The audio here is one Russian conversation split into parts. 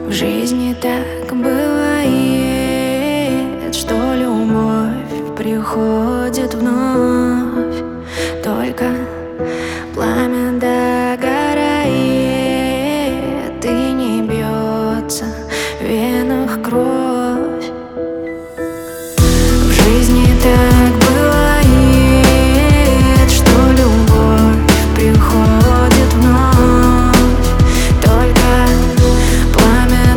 В жизни так бывает, что любовь приходит вновь, только пламя догорает и не бьется в венах кровь. В жизни так бывает, что любовь приходит вновь, только пламя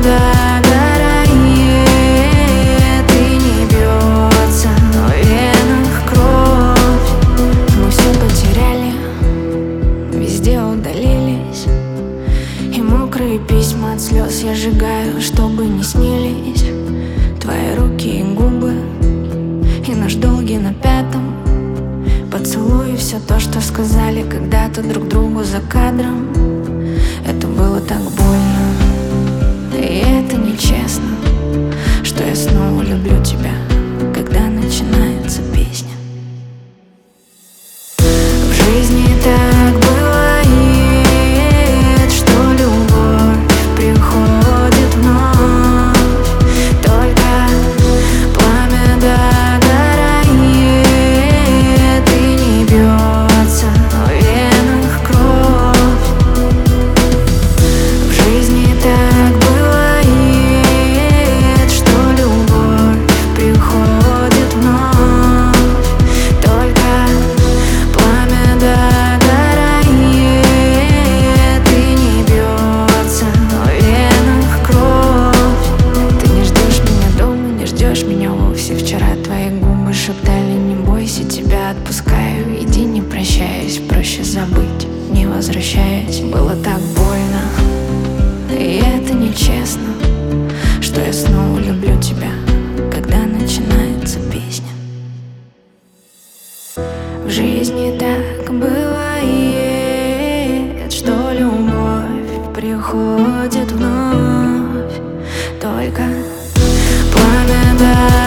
догорает и не бьется в венах кровь. Мы все потеряли, везде удалились, и мокрые письма от слез я сжигаю, чтобы не снились твои руки и губы, и наш долгий на пятом поцелуй. Все то, что сказали когда-то друг другу за кадром, это было так больно, и это нечестно, что я снова люблю тебя, когда начинается песня. В жизни так бывает, что любовь приходит вновь, только пламя догорает и не бьется в венах кровь. В жизни так бывает, что любовь приходит вновь, только пламя догорает и не бьется в венах кровь. Ты не ждешь меня дома, не ждешь меня вовсе. Вчера твои губы шептали: не бойся, тебя отпускаю, иди, не прощаясь, проще забыть, не возвращаясь. Было так больно, и это нечестно, что я снова люблю тебя, когда начинается песня. В жизни так бывает, что любовь приходит вновь, только пламя